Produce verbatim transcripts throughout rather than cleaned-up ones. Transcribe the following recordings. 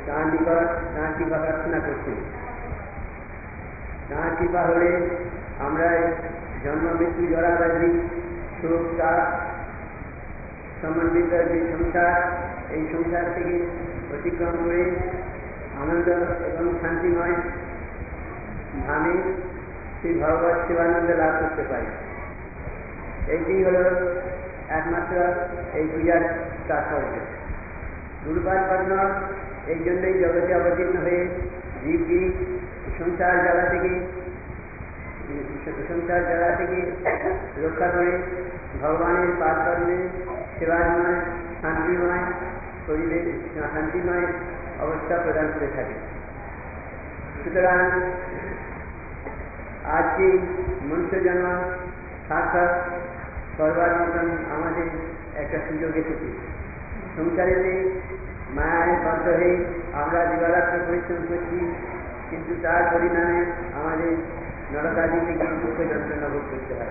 তাঁর নিকট তাঁর কৃপা প্রার্থনা করছি। তাঁর কৃপা হলে আমরা জন্ম মৃত্যু জরাবাজি সুখ তাপ সমন্বিত যে সংসার, এই সংসার থেকে অতিক্রম করে আনন্দ এবং শান্তিময় ধামে সেই ভগবত শিবানন্দ লাভ করতে পারি। এইটি হল একমাত্র এই পূজার তাৎপর্য। গুরুপাদ পদ্ম এই জন্যই জগতে অবতীর্ণ হয়ে জীবকে সংসার জ্বালা থেকে সংসার জ্বালা থেকে রক্ষা করে ভগবানের পাদপদ্মে সেবাময় শান্তিময় পরিবেশ শান্তিময় অবস্থা প্রদান করে থাকে। সুতরাং আজকে মনুষ্য জন্ম সার্থক করবার মতন আমাদের একটা সুযোগ এসেছে। সংসারেতে মায়ের বদ্ধ হয়ে আমরা দিবারাত্র পরিশ্রম করছি, কিন্তু তার পরিণামে আমাদের নরকাদি থেকে দুঃখ যন্ত্রণা ভোগ করতে হয়।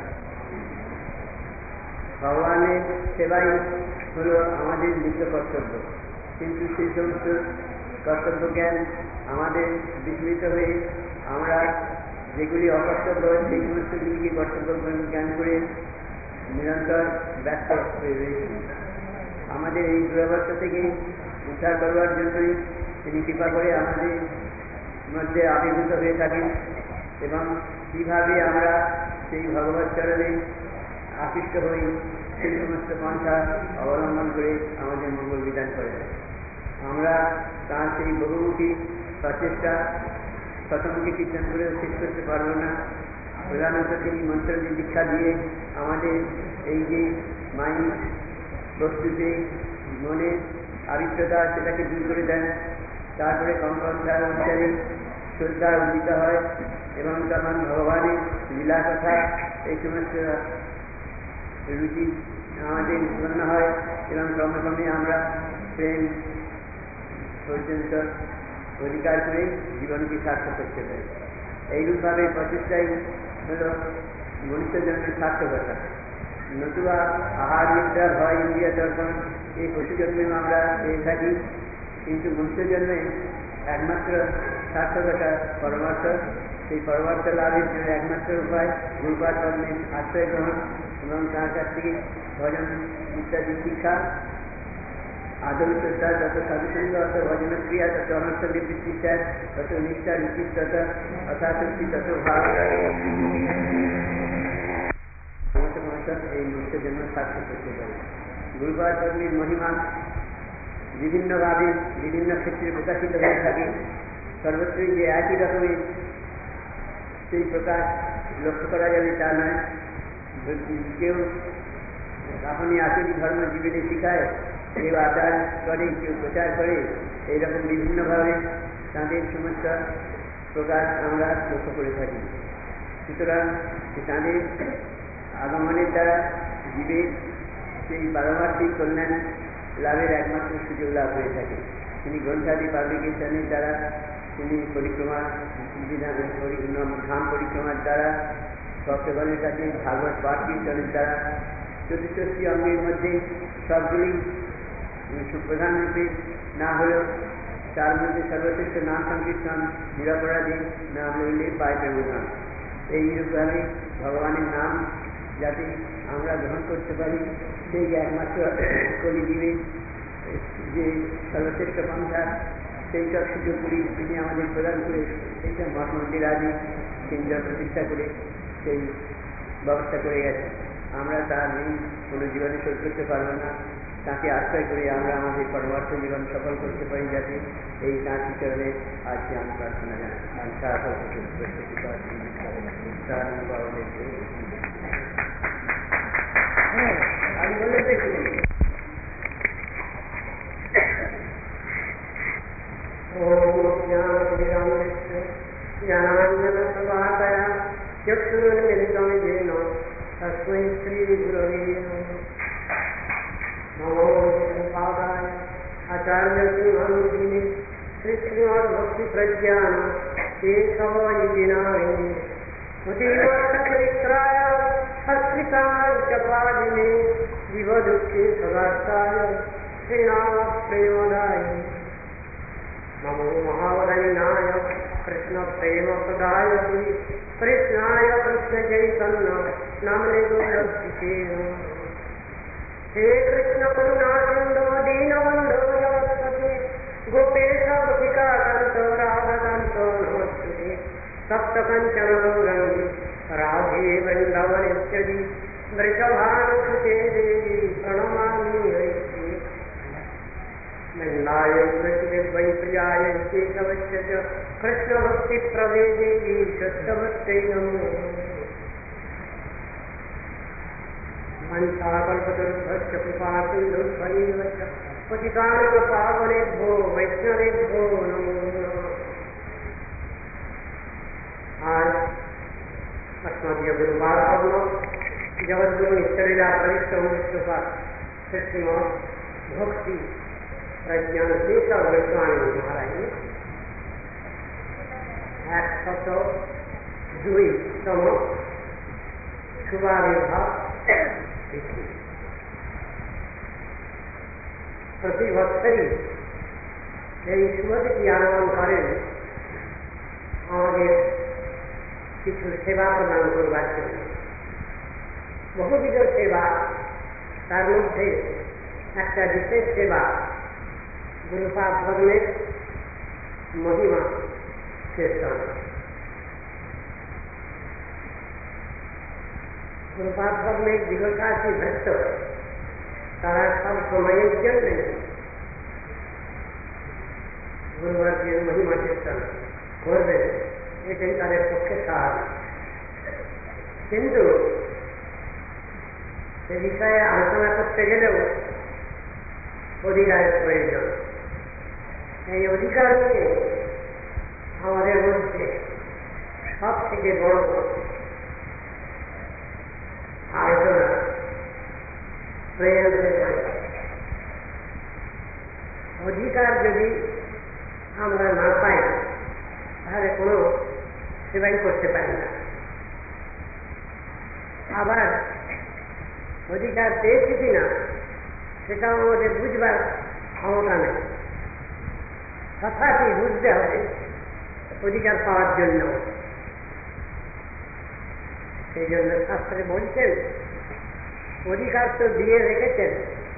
ভগবানের সেবাই হল আমাদের নিত্য কর্তব্য, কিন্তু সেই সমস্ত কর্তব্য জ্ঞান আমাদের বিস্মৃত হয়ে আমরা যেগুলি অকর্তব্য সেই সমস্তগুলিকে কর্তব্য জ্ঞান করে নিরন্তর ব্যস্ত হয়ে রয়েছি। আমাদের এই দুরবস্থা থেকে উদ্ধার করবার জন্যই তিনি কৃপা করে আমাদের মধ্যে আবির্ভূত হয়ে থাকেন এবং কীভাবে আমরা সেই ভগবত চরণে আকৃষ্ট হই সেই সমস্ত পন্থা অবলম্বন করে আমাদের মঙ্গল বিধান করে। আমরা তার সেই বহুমুখী প্রচেষ্টা শতমুখী কীর্তন করেও শেষ করতে পারব না। প্রধানত তিনি মন্ত্র দীক্ষা দিয়ে আমাদের এই যে মাইন্ড বস্তুতে মনে আবিষ্টতা সেটাকে দূর করে দেন। তারপরে কঙ্কন্ধার অনুসারে শ্রদ্ধা উদিত হয় এবং তখন ভগবানের লীলা কথা এই সমস্ত রুচি আমাদের উৎপন্ন হয় এবং ক্রমে ক্রমে আমরা প্রেম পর্যন্ত অধিকার করে জীবনকে সার্থক করতে পারি। এইরূপভাবে প্রচেষ্টাই হল মনুষ্য জন্মের সার্থকতা। নতুবা আহার নিদ্রা ভয় ইন্দ্রিয় দর্শন এই পশু জন্মেও আমরা পেয়ে থাকি, কিন্তু মনুষ্য জন্মে একমাত্র সার্থকতা পরমার্থ। সেই পরমার্থ লাভের জন্য একমাত্র উপায় গুরুপাদ পদ্মের আশ্রয় গ্রহণ এবং তাঁর কাছ থেকে ভজন ইত্যাদি শিক্ষা। আদৌ শ্রদ্ধা যত সাধুসঙ্গ অত ভজন ক্রিয়া তত অনর্থ নিবৃত্তি ত্যাগ তত নিষ্ঠা রুচির তত অথাশক্তি তত ভাব এই মনুষ্য জন্ম সার্থক করতে পারে। গুরুপাদ পদ্মের মহিমা বিভিন্নভাবে বিভিন্ন ক্ষেত্রে প্রকাশিত হয়ে থাকে। সর্বত্রই যে একই রকমের সেই প্রকাশ লক্ষ্য করা যাবে তা নয়। কেউ আপনি আসলে ধর্ম জীবনে শিখায়, কেউ আচার করে, কেউ প্রচার করে, এইরকম বিভিন্নভাবে তাঁদের সমস্ত প্রকাশ আমরা লক্ষ্য করে থাকি। সুতরাং তাঁদের আগমনের দ্বারা জীবের সেই পারমার্থিক কল্যাণ লাভের একমাত্র সুযোগ লাভ হয়ে থাকে। তিনি গ্রন্থাদি পাবলিকেশনের দ্বারা, তিনি পরিক্রমা ধাম পরিক্রমার দ্বারা, ভক্তগণের কাছে ভাগবত পাঠ কীর্তনের দ্বারা, চতুষ্ষষ্ঠী অঙ্গের মধ্যে সবগুলি প্রধান রূপে না হলেও তার মধ্যে সর্বশ্রেষ্ঠ নাম সংকীর্তন, নিরপরাধী নাম লইলে পায় প্রেমধাম। এইরূপভাবে ভগবানের নাম যাতে আমরা গ্রহণ করতে পারি, সেই একমাত্র কলিজীবে যে সর্বশ্রেষ্ঠ পন্থা, সেই সব সুযোগগুলি তিনি আমাদের প্রদান করে সেই সব মঠ মন্দির আদি কেন্দ্র প্রতিষ্ঠা করে সেই ব্যবস্থা করে গেছে। আমরা তার ঋণ কোনো জীবনে শোধ করতে পারবো না। তাকে আশ্রয় করে আমরা আমাদের পরমার্থ জীবন সফল করতে পারি, যাতে এই তাঁর চরণে আজকে আমি প্রার্থনা জানাই। আমি বলে দেখি জ্ঞানাঞ্জনসমাদয়া চক্ষুरुन्मिलितं येन तस्मै श्रीगुरवे नमो। पादाय आचार्यसिंहानुदिने श्रीश्रीमद्भक्तिप्रज्ञान केशवाय नामिने मुदिवर्षचरित्राय अस्मितार्कपादिने विवदुःखे सदास्ताय श्रीनामप्रेमदाय नमो महावदनाय कृष्ण प्रेम प्रदायते कृष्णाय कृष्ण चैतन्य नामने गोरक्षिते हे कृष्ण करुणा सिंधु दीनबंधो जगत्पते गोपेश गोपिका कांत राधाकांत नमस्ते सप्त कंचन गौरंगी राधे वृंदावनेश्वरी वृषभानुसुते देवी प्रणमामि हरिप्रिये नन्दाय कृष्णदेवै प्रियाय केशवस्य च कृष्णभक्तिप्रदे देवी शुद्धभक्त्यै नमो मन्त्राकल्पतरुभ्यश्च कृपासिन्धुभ्यैव च पतितानां पावनेभ्यो वैष्णवेभ्यो नमो नमः। आज अस्मदीय गुरुवारावनो जगद्गुरु नित्यलीला परिश्रम विष्णुपाद श्रीमद भक्ति प्रज्ञान केशव गोस्वामी महाराज ने एकशत दुई तम शुभाविर्भाव तिथि प्रति বছরই এই শুভতিথি আগমন করেন আমাদের কিছু সেবা প্রদান করবার জন্য। বহুবিধ সেবা, তার মধ্যে একটা বিশেষ সেবা গুরুপাদ ধর্মের মহিমা কীর্তন। গুরুপাদ ধর্মের দীর্ঘকাশী ভক্ত তারা সব সময়ের জন্য গুরুবাদের মহিমা কীর্তন করবেন, এটাই তাদের পক্ষে স্বাভাবিক। কিন্তু সে বিষয়ে আলোচনা করতে গেলেও অধিকারের প্রয়োজন। এই অধিকার নিয়ে আমাদের মধ্যে সব থেকে বড় আলোচনা প্রয়োজন। অধিকার যদি আমরা না পাই তাহলে কোনো সেবাই করতে পারি না। আবার অধিকার পেয়েছি কিনা সেটাও আমাদের বুঝবার ক্ষমতা নেই। তথাপি বুঝতে হবে অধিকার পাওয়ার জন্য। সেই জন্য শাস্ত্রে বলছেন অধিকার তো দিয়ে রেখেছেন।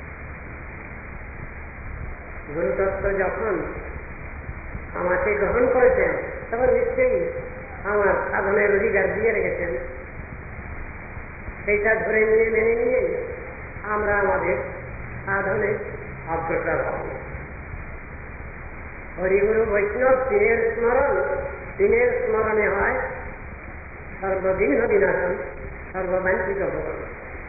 গুরুতত্ত্ব যখন আমাকে গ্রহণ করেছেন তখন নিশ্চয়ই আমার সাধনের অধিকার দিয়ে রেখেছেন। সেইটা ধরে নিয়ে মেনে নিয়ে আমরা আমাদের সাধনে অগ্রসর হব। হরিগুরু বৈষ্ণব তিনের স্মরণ, তিনের স্মরণে হয় সর্বদিন বিনাশন সর্ববাঞ্ছিত ভবন।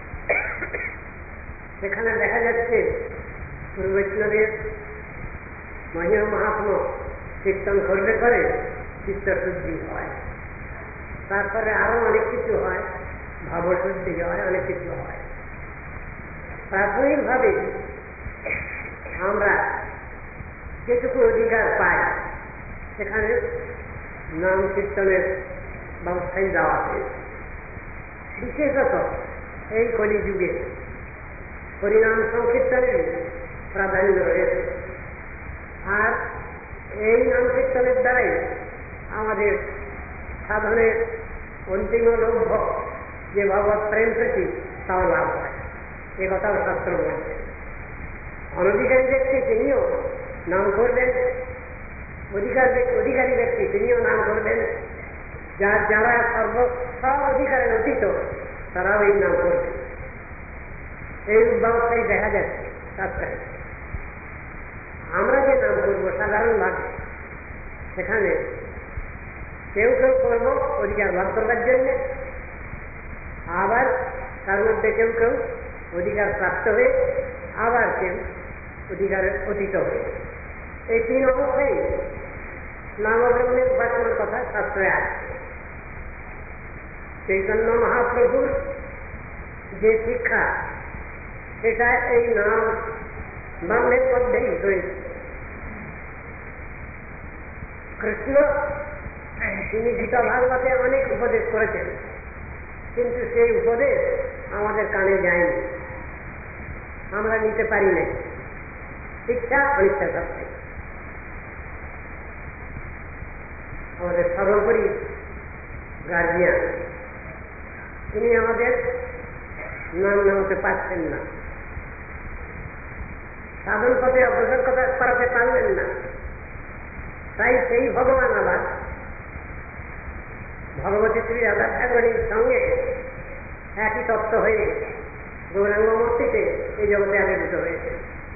সেখানে দেখা যাচ্ছে গুরু বৈষ্ণবের মহিমা মহাত্ম কীর্তন করলে করে চিত্তশুদ্ধি হয়, তারপরে আরো অনেক কিছু হয়, ভাবশুদ্ধি হয়, অনেক কিছু হয়। প্রাথমিকভাবে আমরা যেটুকু অধিকার পাই সেখানে নাম কীর্তনের ব্যবস্থায় দেওয়া হয়েছে। বিশেষত এই কলিযুগে হরিনাম সংকীর্তনের প্রাধান্য রয়েছে। আর এই নাম কীর্তনের দ্বারাই আমাদের সাধনের অন্তিম লক্ষ্য যে ভগবত প্রেম প্রীতি তাও লাভ হয়, এ কথাও শাস্ত্র বলছে। অনধিকারী ব্যক্তি তিনিও নাম করবেন, অধিকার অধিকারী ব্যক্তি তিনিও নাম করবেন। যার যারা সর্ব সব অধিকারের অতীত তারাও এই নাম করবেন। এই ব্যবস্থায় দেখা যাচ্ছে শাস্ত্রে। আমরা যে নাম করবো সাধারণভাবে সেখানে কেউ কেউ করব অধিকার লাভ করবার জন্য, আবার তার মধ্যে কেউ কেউ অধিকার প্রাপ্ত হয়ে, আবার কেউ অধিকারের অতীত হয়ে। এই তিন অবস্থায় নামব্রহ্মের উপাসনার কথা শাস্ত্রে আছে। চৈতন্য মহাপ্রভুর যে শিক্ষা সেটা এই নাম ব্রহ্মের মধ্যেই রয়েছে। কৃষ্ণ তিনি গীতা ভাগবতে অনেক উপদেশ করেছেন, কিন্তু সেই উপদেশ আমাদের কানে যায়নি, আমরা নিতে পারি না। শিক্ষা অনিচ্ছা সত্ত্বে আমাদের সর্বোপরি গার্জিয়ান, তিনি আমাদের নাম নামাতে পারছেন না, সাধন পথে অগ্রসর কথা করাতে পারলেন না। তাই সেই ভগবান আবার ভগবতী শ্রী রাধা ঠাকুরানীর সঙ্গে একই তত্ত্ব হয়ে গৌরাঙ্গ মূর্তিতে এই জগতে আবির্ভূত হয়েছে।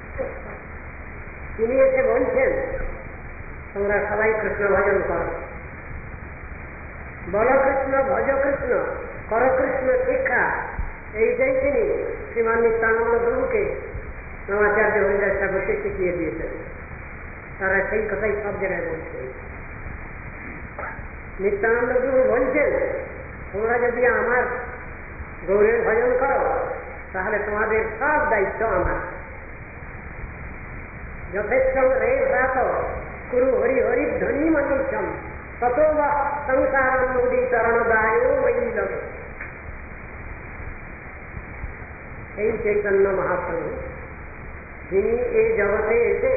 তিনি এসে বলছেন, তোমরা সবাই কৃষ্ণ ভজন করো, বল কৃষ্ণ, ভজ কৃষ্ণ, কর কৃষ্ণ শিক্ষা। এইটাই তিনি শ্রীমান নিত্যানন্দ প্রভুকে নবাচার্য হরিদাস ঠাকুরকে শিখিয়ে দিয়েছেন। তারা সেই কথাই সব জায়গায় বলছেন। নিত্যানন্দ প্রভু বলছেন, তোমরা যদি আমার গৌরের ভজন করো তাহলে তোমাদের সব দায়িত্ব আমার। যথেষ্ট রে প্রাত কুরু হরি হরি ধ্বনি মনীষম তত বা সংসার নদী তরণদায় ময়ী লবে। এই চৈতন্য মহাপ্রভু যিনি এই জগতে এসে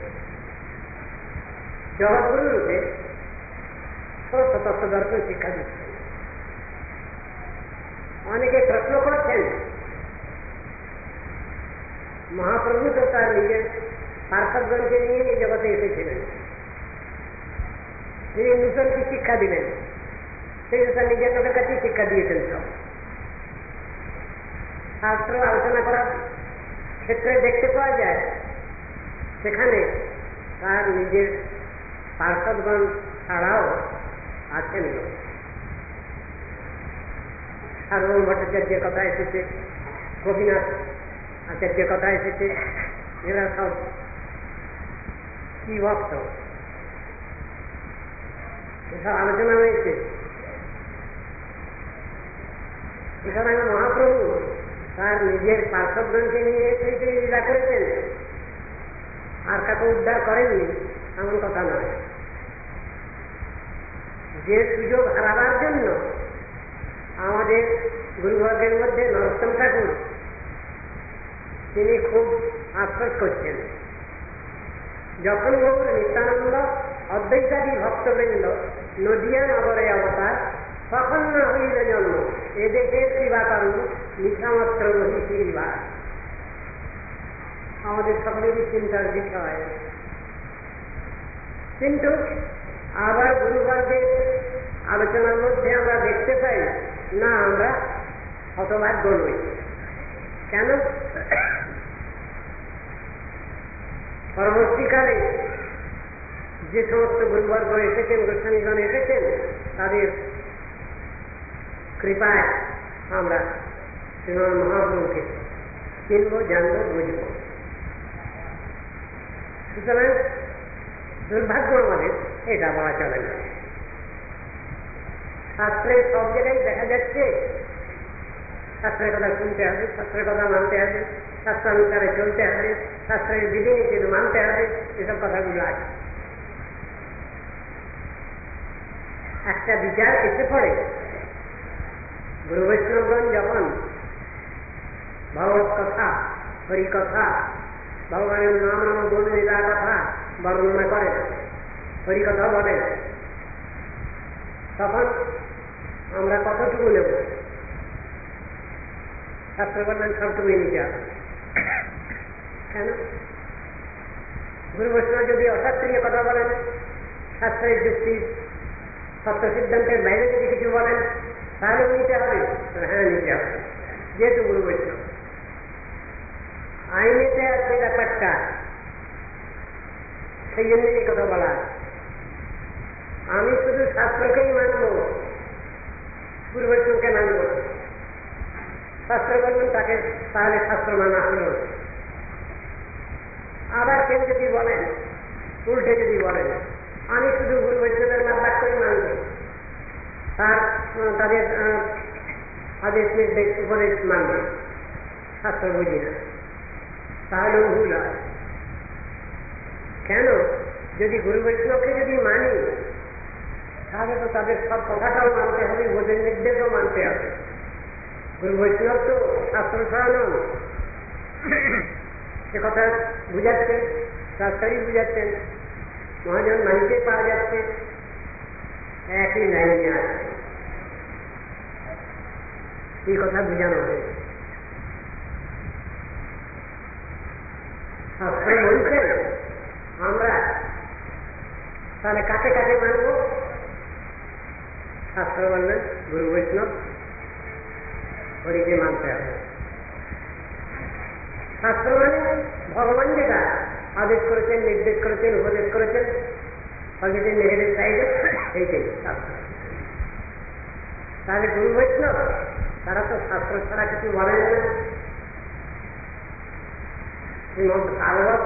জগৎগুরু রূপে সমস্ত তত্ত্ব দর্শন শিক্ষা দিচ্ছেন। অনেকে প্রশ্ন করছেন, মহাপ্রভু তো তার নিজের পার্শ্বগণকে নিয়ে এই জগতে এসেছিলেন, তিনি নূতন কি শিক্ষা দিলেন? সেই তার নিজের লোকের কাছেই শিক্ষা দিয়েছেন। সব শাস্ত্র আলোচনা করার ক্ষেত্রে দেখতে পাওয়া যায়, সেখানে তার নিজের পার্শ্বগণ ছাড়াও আছেন লোক। সার্বভৌম ভট্টাচার্যের কথা এসেছে, গোপীনাথ আচার্যের কথা এসেছে, এরা সব কি ভক্ত, এসব আলোচনা হয়েছে। এখানে মহাপ্রভু তার নিজের পার্শ্বগণকে নিয়ে সেই লীলা করেছেন, আর কাকে উদ্ধার করেননি এমন কথা নয়। যে সুযোগ হারাবার জন্য আমাদের গুরুবর্গের মধ্যে নরোত্তম ঠাকুর তিনি খুব আফসোস করছেন। যখন গৌর নিত্যানন্দ অদ্বৈতাদি ভক্তবৃন্দ নদিয়া নগরে অবতার, তখন না হইল জন্ম এদেশের শ্রীবাকর্ম লিখামাত্র রহি শ্রীবাস। আমাদের সকলেরই চিন্তার বিষয়। কিন্তু আবার গুরুবর্গের আলোচনার মধ্যে আমরা দেখতে পাই না, আমরা হতভাগ্য নই। কেন? পরবর্তীকালে যে সমস্ত গুরুবর্গ এসেছেন, গোস্বামীগণ এসেছেন, তাদের কৃপায় আমরা শ্রীমান মহাপ্রভুকে চিনব, জানব, বুঝব। সুতরাং দুর্ভাগ্য আমাদের, এটা বলা চলে না। শাস্ত্রের সব জায়গায় দেখা যাচ্ছে শাস্ত্রের কথা শুনতে হবে, শাস্ত্রের কথা মানতে হবে, শাস্ত্রানুসারে চলতে হবে, শাস্ত্রের বিধিনিষেধ মানতে হবে, এসব কথাগুলো আছে। একটা বিচার এসে পড়ে, গুরু বৈষ্ণবগণ যখন ভগবত কথা, হরি কথা, ভগবানের নাম নাম গুণ লীলা কথা বর্ণনা করেন, হরি কথা বলেন, তখন আমরা কতটুকু নেব? শাস্ত্র বললেন সবটুকুই নিতে হবে। কেন? গুরু বৈষ্ণব যদি অশাস্ত্রীয় কথা বলেন, শাস্ত্রের যুক্তি সত্য সিদ্ধান্তের বাইরে যদি কিছু বলেন, তাহলে নিতে হবে। হ্যাঁ, নিতে হবে, যেহেতু গুরু বৈষ্ণব। আইনেতে আছে ব্যাপারটা, সেই জন্য এই কথা বলা। আমি শুধু শাস্ত্রকেই মানব, গুরু বৈষ্ণবকে মানব। শাস্ত্র বলবেন তাকে, তাহলে শাস্ত্র মানা হল। আবার কেউ যদি বলেন, উল্টে যদি বলেন, আমি শুধু গুরু বৈষ্ণবের বাক্যই মানব, তার তাদের আদেশ নির্দেশ উপদেশ মানব, শাস্ত্র বুঝি না, তাহলেও ভুল হয়। কেন? যদি গুরু বৈষ্ণবকে যদি মানি, তাহলে তো তাদের সব কথাটাও মানতে হবে, ওদের নির্দেশও মানতে হবে। গুরু বৈষ্ণব তো শাস্ত্র ছাড়া নন, সে কথা বুঝাচ্ছেন, শাস্ত্রই বুঝাচ্ছেন, মহাজন মানিতে পাওয়া যাচ্ছে। একই লাইনে আছে, এই কথা বোঝানো হয়েছে। শাস্ত্র বলছেন আমরা তাহলে কাকে কাকে মানব? শাস্ত্র বললেন গুরু বৈষ্ণব হরিকে মানতে হবে। শাস্ত্র মানে ভগবান যেটা আদেশ করেছেন, নির্দেশ করেছেন, উপদেশ করেছেন, পজিটিভ নেগেটিভ সাইডে, এইটাই শাস্ত্র। তাহলে গুরু বৈষ্ণব তারা তো শাস্ত্র ছাড়া কিছু বলেন না। শ্রীমদ ভাগবত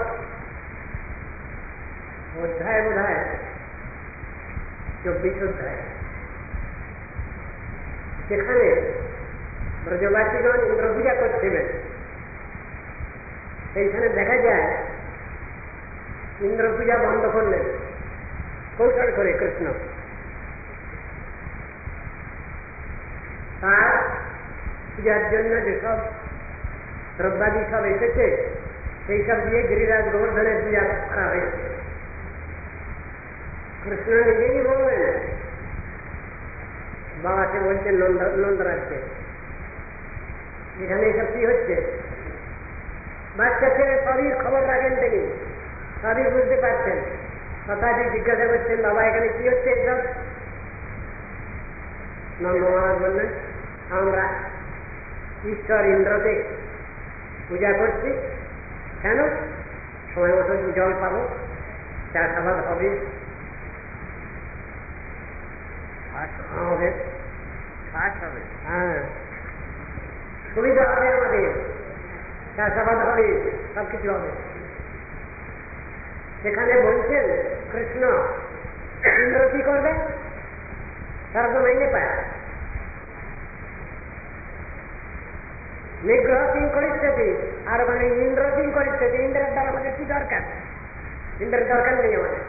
অধ্যায় বোধ হয় চব্বিশ অধ্যায়, সেখানে ব্রজবাসীগণ ইন্দ্র পূজা করছিলেন। সেইখানে দেখা যায় ইন্দ্র পূজা বন্ধ করলেন কৌশল করে কৃষ্ণ। তার পূজার জন্য যেসব দ্রব্যাদি সব এসেছে সেই সব দিয়ে গিরিরাজ গোবর্ধনের পূজা করা হয়েছে। কৃষ্ণ নিজেই বললেন, বাবাকে বলছেন নন্দরাজকে, এখানে এসব কি হচ্ছে? বাচ্চা ছেলে সবই খবর রাখেন, তিনি সবই বুঝতে পারছেন, তথাপি জিজ্ঞাসা করছেন, বাবা এখানে কি হচ্ছে এসব? নন্দ মহারাজ বললেন, আমরা ঈশ্বর ইন্দ্রকে পূজা করছি। কেন? সময় মতো জল পাবো, চাষাবাদ হবে, আমাদের কাজ হবে, হ্যাঁ সুবিধা হবে, আমাদের চাষাবাদ হবে, সবকিছু হবে। সেখানে বলছেন কৃষ্ণ ইন্দ্র কি করবে? তারা তো মেনে পায়, নিগ্রহ সিং করিষ্যতি, আর মানে ইন্দ্র সিং করিষ্যতি। ইন্দ্রের দ্বারা আমাদের কি দরকার? ইন্দ্রের দরকার নেই আমাদের।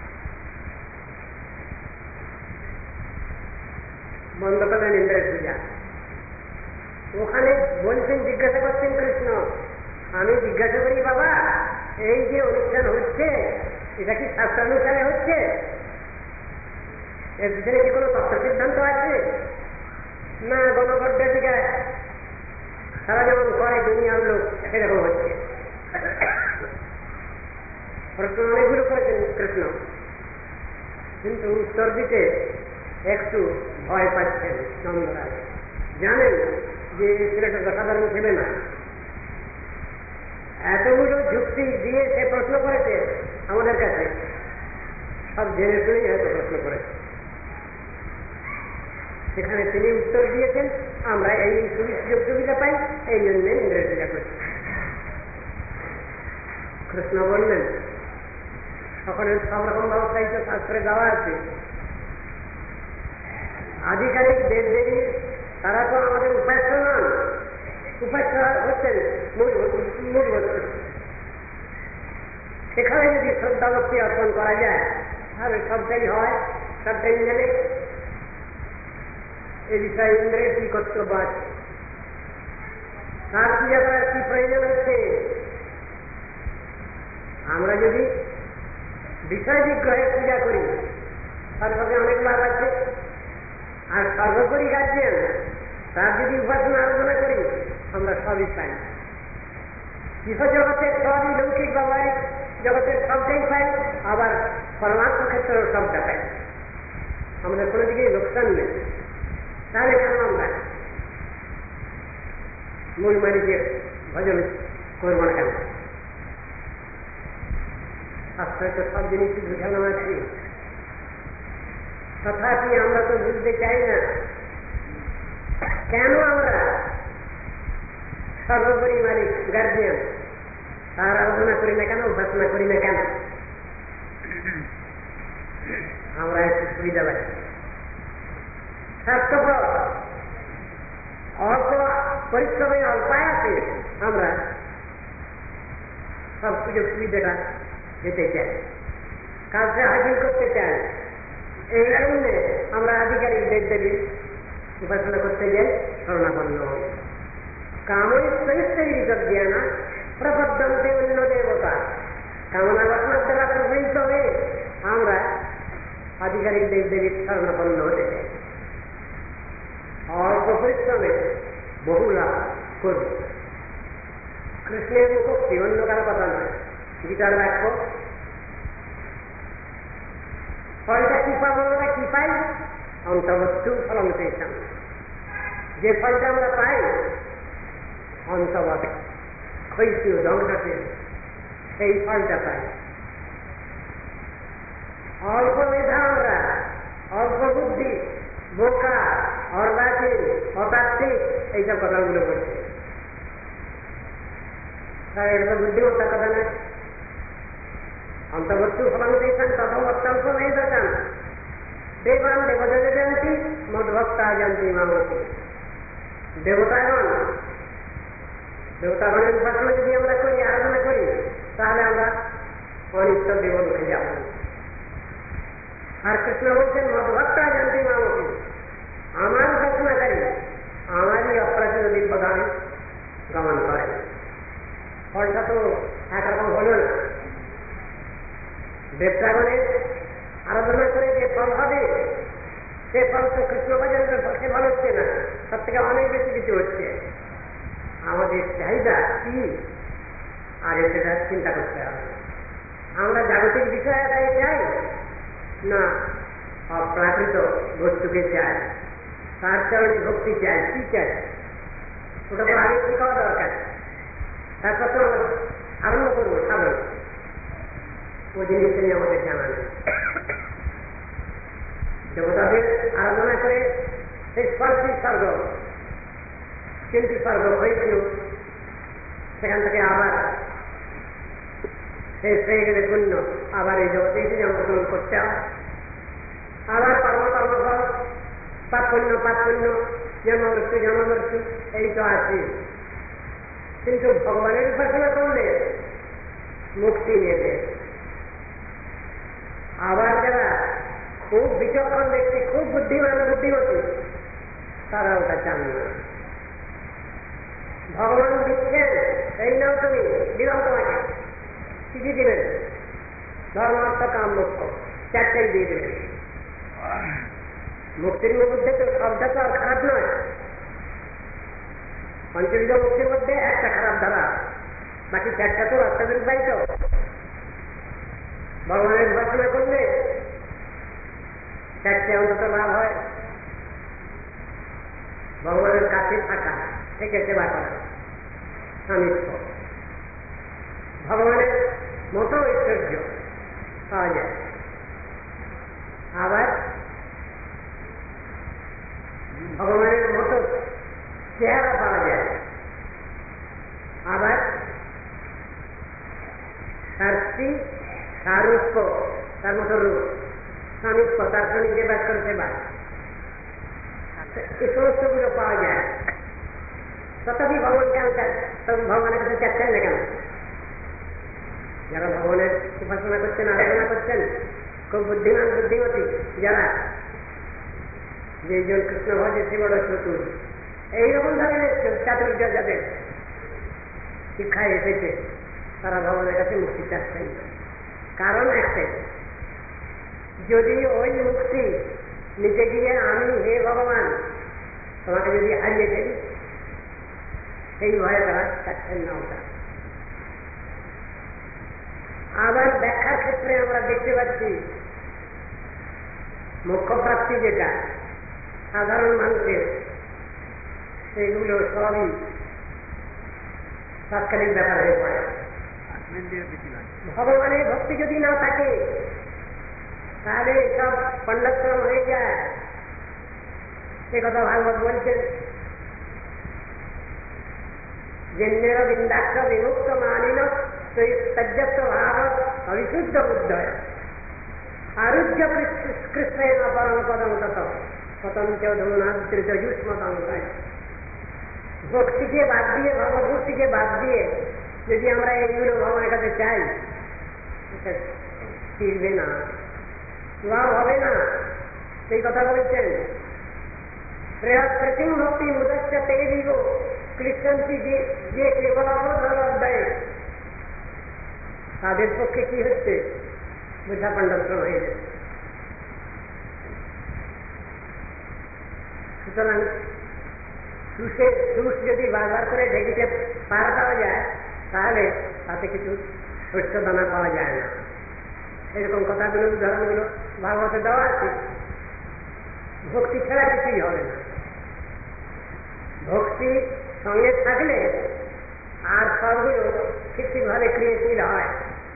বন্ধ করলেন ইন্দ্রের পূজা। ওখানে বলছেন, জিজ্ঞাসা করছেন কৃষ্ণ, আমি জিজ্ঞাসা করি বাবা এই যে অনুষ্ঠান হচ্ছে এটা কি শাস্ত্রানুসারে হচ্ছে? এর ভিতরে কি কোনো তত্ত্ব সিদ্ধান্ত আছে, না গণগড্ডা থেকে সারা যেমন করে দুনিয়ার লোক সেরকম হচ্ছে? প্রশ্ন অনেকগুলো করেছেন কৃষ্ণ, কিন্তু উত্তর দিতে একটু ভয় পাচ্ছেন নন্দরাজ। জানেন যে ছেলেটা যথাধর্ম ছেলে না, এতগুলো যুক্তি দিয়ে সে প্রশ্ন করেছে আমাদের কাছে, সব জেনে শুনেই হয়তো প্রশ্ন করেছে। সেখানে তিনি উত্তর দিয়েছেন, আমরা এই সুযোগ সুবিধা পাই, এই জন্য ইন্দ্রের পূজা করছি। কৃষ্ণ বললেন, সকলের সব রকম ব্যবস্থাই তো শাস্ত্রে দেওয়া আছে। আধিকারিক দেব দেবী তারা তো আমাদের উপাস্য নন, উপাস্য হচ্ছেন মূল বস্তু। সেখানে যদি শ্রদ্ধা ভক্তি অর্পণ করা যায় তাহলে সবটাই হয়, সবটাই মেলে। এ বিষয়ে ইন্দ্রের কি কর্তব্য আছে, তার পূজা করার কি প্রয়োজন হচ্ছে? আমরা যদি বিষয় বিগ্রহের পূজা করি তার সঙ্গে অনেক লাভ আছে, আর সর্বোপরি গার্জিয়ান তার যদি উপাসনা আলোচনা করি আমরা সবই পাই। গৃহ জগতের সবই লৌকিক ব্যবহারিক জগতের সবটাই পাই, আবার পরমাত্ম ক্ষেত্রেও সবটা পাই, আমাদের কোনো দিকেই লোকসান নেই। তাহলে কেন আমরা মূল মালিকের ভজন করব না কেন? শাস্ত্রে তো সব জিনিসই বুঝানো আছে, তথাপি আমরা তো বুঝতে চাই না কেন আমরা সর্বোপরি মালিক গার্জিয়ান তার আলোচনা করি না কেন, উপাসনা করি না কেন? আমরা একটু সুবিধা পাই, স্বার্থপর, অল্প পরিশ্রমে অল্পায় আছে আমরা সব সুযোগ সুবিধাটা পেতে চাই, কাজটা হাসিল করতে চাই। এই জন্যে আমরা আধিকারিক দেব দেবী উপাসনা করতে যাই শরণাপন্ন হই। কামৈশ্বরী জ্ঞানা প্রবদ্ধন্তে অন্য দেবতা, কামনা বাসনার দ্বারা প্রভাবিত হয়ে আমরা আধিকারিক দেব দেবীর স্মরণাপন্ন হতে চাই, অল্প পরিশ্রমে বহু লাভ করবে। কৃষ্ণের মুখোক্তি, অন্য কারো কথা নয়, গীতার বাক্য। ফলটা কি পাবো আমরা, কি পাই? অন্তবস্তু ফলম পেয়েছিলাম। যে ফলটা আমরা পাই অন্তবত হয়েছি ধ্বংসকে, সেই ফলটা পাই। অল্প মেধা আমরা, অল্প বুদ্ধি, বোকা, অর্বাচীন, অতাত্ত্বিক, এইসব কথাগুলো বলছে। এটা তো বুদ্ধিমত্তার কথা নয়। অন্তবস্তু ফলম পেয়েছেন তথা অত্যল্প মেধা চান দেবান দেবতা জানতি মদভক্তা জানতি মামতি। দেবতাগণ, দেবতাগণের উপাসনা যদি আমরা করি, আরাধনা করি, তাহলে আমরা অনিত্য দেবলোকে যাব। আর কৃষ্ণ বলছেন মদভক্তা জানতি মামতি, আমার উপাসনাকারী আমারই অপ্রাচীন দিব্যদান গমন করে। ফলটা তো একরকম হল না। দেবতাগণের আরাধনা করে যে ফল হবে, সে ফল তো কৃষ্ণ ভজনের সে ফল হচ্ছে না, তার থেকে অনেক বেশি কিছু হচ্ছে। আমাদের চাহিদা কি, আর সেটা চিন্তা করতে হবে। আমরা জাগতিক বিষয় আদায় চাই না অপ্রাকৃত বস্তুকে চাই, তার চরণে ভক্তি চাই, কি চাই ওটা তো আগে শেখাও দরকার। তারপর তো আরম্ভ করবো সাধন, ওই জিনিসটা নিয়ে আমাদের জানা নেই। দেবতাদের আরাধনা করে সেই স্পর্শী স্বর্গ, কিন্তু স্বর্গ হয়েছিল, সেখান থেকে আবার শেষ হয়ে গেলে পুণ্য, আবার এই জগতে এসে জন্মগ্রহণ করতে হবে। আবার কর্ম কর্মফল, পাপ পুণ্য পাপ পুণ্য, জন্মমৃত্যু জন্মমৃত্যু, এই তো আছে। কিন্তু ভগবানের উপাসনা করলে মুক্তি নেবে। আবার যারা খুব বিচক্ষণ ব্যক্তি, খুব বুদ্ধিমান বুদ্ধিমতী, তারা ওটা চান না। ভগবান দিচ্ছেন, এই নাও তুমি, দিলাম তোমাকে, কি কি দিলেন? ধর্ম, অর্থ, কাম, মোক্ষ, চারটাই দিয়ে দিলেন। মুক্তির মধ্যে তো সবটা তো আর খারাপ নয়। পঞ্চবিধ মুক্তির মধ্যে একটা খারাপ ধারা, বাকি চারটা তো রাস্তাদের বাইত। ভগবানের উপাসনা করলে চারটে অন্তত লাভ হয়। ভগবানের কাছে থাকা, থেকে সেবা করা, স্বামীত্ব, ভগবানের মতো ঐশ্বর্য পাওয়া যায়। আবার ভগবানের মতো চেহারা পাওয়া যায়। আবার তার স্ত্রী, তার রূপ, তার মতো রূপ, স্বামীত্ব, তার সঙ্গে যে বাস করে সেবা, এই সমস্ত গুলো পাওয়া যায়। তথাপি ভগবান কেন ভগবানের কাছে চাচ্ছেন না কেন? যারা ভগবানের উপাসনা করছেন, আরাধনা করছেন, খুব বুদ্ধিমান বুদ্ধিমতী যারা, যেজন কৃষ্ণ ভজে সে বড় চতুর, এইরকম ধরনের চাতুর্য যাদের শিক্ষায় এসেছে, তারা ভগবানের কাছে মুক্তি চাচ্ছেন। কারণ একটাই, যদি ওই মুক্তি নিতে গিয়ে আমি হে ভগবান তোমাকে যদি হারিয়ে ফেলি, সেই ভয়ে তারা চাচ্ছেন না ওটা। আবার ব্যাখ্যার ক্ষেত্রে আমরা দেখতে পাচ্ছি মোক্ষ প্রাপ্তি যেটা সাধারণ মানুষের, সেগুলো সবই তাৎক্ষণিক ব্যাপার হয়ে পড়ে। ভগবানের ভক্তি যদি না থাকে তাহলে সব পণ্ডশ্রম হয়ে যায়। সে কথা ভাগবত বলছেন, জন্মের বিন্দাক্ষ বিমুক্ত মানিন তজ্জস্ব ভাব অবিশুদ্ধ বুদ্ধয় আরুহ্য কৃষ্ণের পরম পদম তত পতঞ্চ ধূনাদৃতযুষ্মতঙ্গায়। ভক্তিকে বাদ দিয়ে, ভগবদ্ভক্তিকে বাদ দিয়ে যদি আমরা এইগুলো ভগবানের কাছে চাই, ফিরবে না, লাভ হবে না। সেই কথা বলছেন, প্রতিম ভক্তি মুদস্য তে দিব কৃষ্ণী যে কেবল অধ্যায়, তাদের পক্ষে কি হচ্ছে? বুঝা পণ্ডশ্রম হয়ে যাচ্ছে। সুতরাং সুসে সুস যদি বারবার করে ঢেকিতে পার পাওয়া যায় তাহলে তাতে কিছু শস্য দানা পাওয়া যায় না। এরকম কথাগুলো উদাহরণগুলো ভাগবতে দেওয়া আছে। ভক্তি ছাড়া কিছুই হবে না। ভক্তি সঙ্গে থাকলে আর সবগুলো ঠিক ঠিকভাবে ক্রিয়াশীল হয়,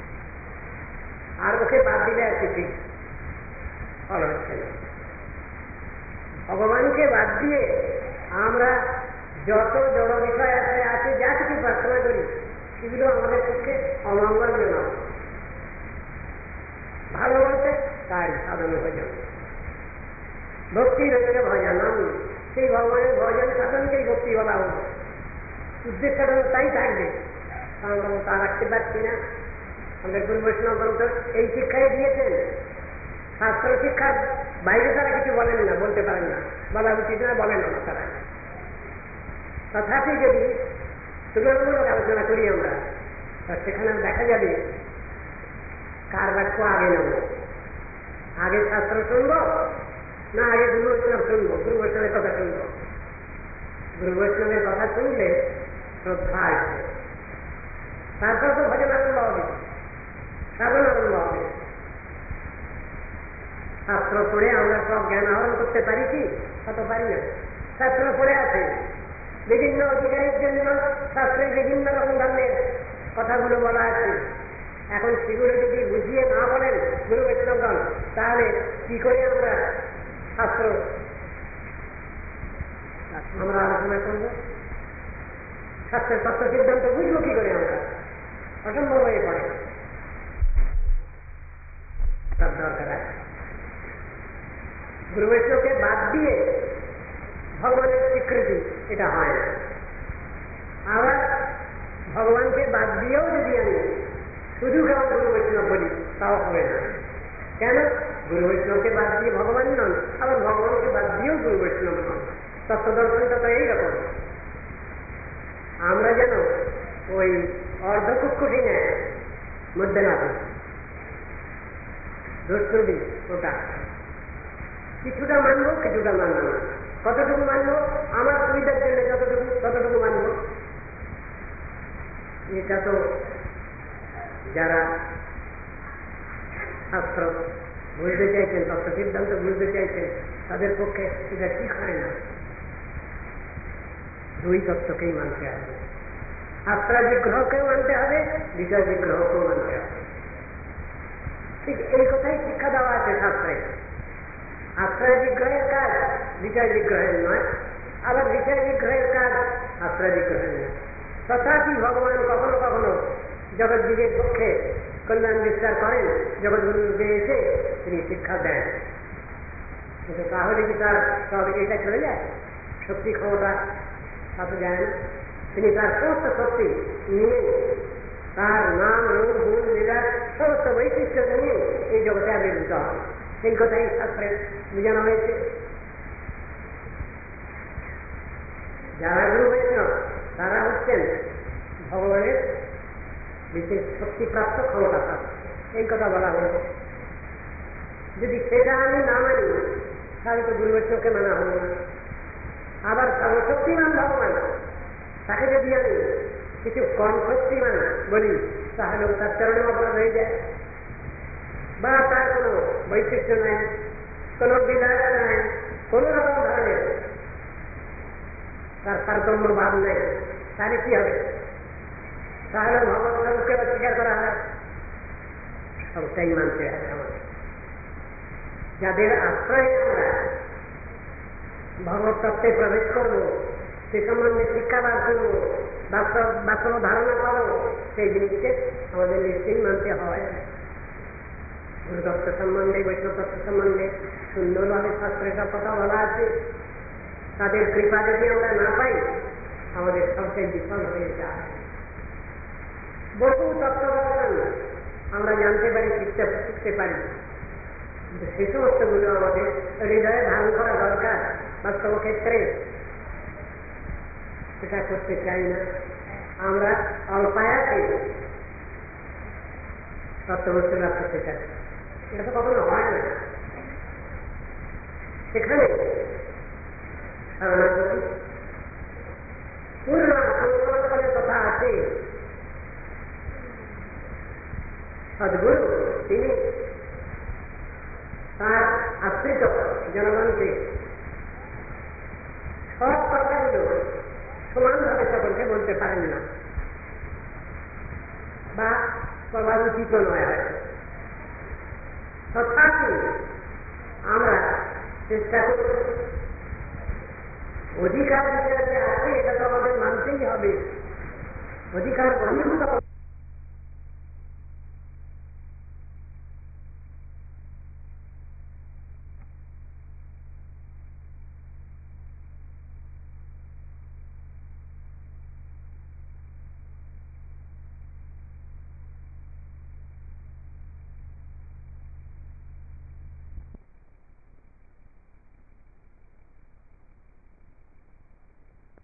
আর ওকে বাদ দিলে আর কিছু ফল হচ্ছে না। ভগবানকে বাদ দিয়ে আমরা যত জড় বিষয় আছে আছে যা কিছু প্রার্থনা করি সেগুলো আমাদের পক্ষে অমঙ্গলজনক। ভালো বলতে তাই সাধন ভজন, ভক্তি রয়েছে ভজন, সেই ভগবানের ভজন সাধনকেই ভক্তি বলা হল। উদ্দেশ্যটা তাই থাকবে, কারণ আমরা তা রাখতে পারছি না। আমাদের গুরু বৈষ্ণব এই শিক্ষাই দিয়েছেন। শাস্ত্র শিক্ষার বাইরে তারা কিছু বলেন না, বলতে পারেন না, বলা উচিত না, বলেন না তারা। তথাপি যদি তুলনামূলক আলোচনা করি আমরা, সেখানে দেখা যাবে কার বাক্য আগে নেব। আগে শাস্ত্র শুনবো না আগে গুরু বৈষ্ণব শুনবো? গুরু বৈষ্ণবের কথা শুনবো। গুরু বৈষ্ণবের কথা শুনলে শ্রদ্ধা আসবে, তারপর তো ভজন আনন্দ হবে, সাধন আনন্দ হবে। শাস্ত্র পড়ে আমরা সব জ্ঞান আহরণ করতে পারি কি? কত পারি না। শাস্ত্র পড়ে আছে, বিভিন্ন অধিকারের জন্য শাস্ত্রে বিভিন্ন রকম ধরনের কথাগুলো বলা আছে। এখন সেগুলো যদি বুঝিয়ে না বলেন গুরু বৈষ্ণবগণ, তাহলে কি করে আমরা শাস্ত্র আমরা আলোচনা করব? শাস্ত্রের তত্ত্ব সিদ্ধান্ত বুঝবো কি করে? আমরা অসম্ভব হয়ে পড়ে। তার দরকার আছে। গুরু বৈষ্ণবকে বাদ দিয়ে ভগবানের স্বীকৃতি এটা হয় না। আবার ভগবানকে বাদ দিয়েও যদি আমি শুধু কেমন গুরু বৈষ্ণব বলি তাও হবে না। কেন? গুরু বৈষ্ণবকে বাদ দিয়ে ভগবান নন, আবার ভগবানকে বাদ দিয়েও গুরু বৈষ্ণব নন। তত্ত্বদর্শনটা তো এইরকম। আমরা যেন ওই অর্ধকুক্ষুটি নেয় মধ্যে না থাকি, দোষী ওটা কিছুটা মানব, কিছুটা মানব না। কতটুকু মানব? আমার সুবিধার জন্য যতটুকু ততটুকু মানব। এটা তো যারা শাস্ত্র বুঝতে চাইছেন, তত্ত্ব সিদ্ধান্ত বুঝতে চাইছেন, তাদের পক্ষে এটা ঠিক হয় না। দুই তত্ত্বকেই মানতে হবে। আত্মা বিগ্রহকেও মানতে হবে, বিষয় বিগ্রহকেও মানতে হবে। ঠিক এই কথাই শিক্ষা দেওয়া আছে শাস্ত্রে। আশ্রয় বিগ্রহের কাজ বিষয় বিগ্রহের নয়, আবার বিষয় বিগ্রহের কাজ আশ্রয় বিগ্রহের নয়। তথাপি ভগবান কখনো কখনো জগৎ দিগের পক্ষে কল্যাণ বিস্তার করেন, জগৎ গুরুকে এসে তিনি শিক্ষা দেন। কিন্তু তাহলে কি তার সব এটা চলে যায়? শক্তি ক্ষমতা তাতে যায় না। তিনি তার সমস্ত শক্তি নিয়ে, তার নাম রূপ গুণ লীলার সমস্ত বৈশিষ্ট্য নিয়ে এই জগতে আবির্ভূত হয়। সেই কথাই শাস্ত্রে বোঝানো হয়েছে। যারা গুরু বৈষ্ণব তারা হচ্ছেন ভগবানের বিশেষ শক্তিপ্রাপ্ত, ক্ষমতাপ্রাপ্ত, এই কথা বলা হয়েছে। যদি সেটা আমি না মানি তাহলে তো গুরু বৈষ্ণবকে মানা হল না। আবার সর্বশক্তিমান ভগবান, তাকে যদি আমি কিছু কম শক্তিমান বলি তাহলেও তার চরণে অপরাধ হয়ে যায়। বা তার কোনো বৈশিষ্ট্য নাই, কোনো বিধায়ক নাই, কোন রকম ধরনের তার তারতম্য ভাব নেই, তাহলে কি হবে? তাহলে ভগবানকে অস্বীকার করা হয়। সবটাই মানতে হবে আমাদের। যাদের আশ্রয়ে আমরা ভগবত তত্ত্বে প্রবেশ করবো, সে সম্বন্ধে শিক্ষা লাভ করবো, বাস্তব বাস্তব ধারণা পাবো, সেই জিনিসকে আমাদের নিশ্চয়ই মানতে হয়। গুরু তত্ত্ব সম্বন্ধে, বৈষ্ণব তত্ত্ব সম্বন্ধে সুন্দরভাবে শাস্ত্রের সব কথা বলা আছে। তাদের কৃপা যদি আমরা না পাই আমাদের সবটাই বিফল হয়ে যায়। বহু তত্ত্ব দর্শন আমরা জানতে পারি, শিখতে শিখতে পারি, কিন্তু সে সমস্ত গুলো আমাদের হৃদয়ে ধারণ করা দরকার। বাস্তব ক্ষেত্রে সেটা করতে চাই না। আমরা অল্পায়াতে তত্ত্ববস্তু লাভ করতে চাই, এটা তো কখনো হয় না। সেখানে ধারণা করি। পূর্ণ সংস্করণের কথা আছে, সদ্গুরু তিনি তার আশ্রিত জনগণকে সব কথাগুলো সমানভাবে সকলকে বলতে পারেন না, বা সবার উচিত নয় হয়তো। তথাপি আমরা চেষ্টা করি, অধিকার বিষয়ে আছে, এটা তো আমাদের মানতেই হবে। অধিকার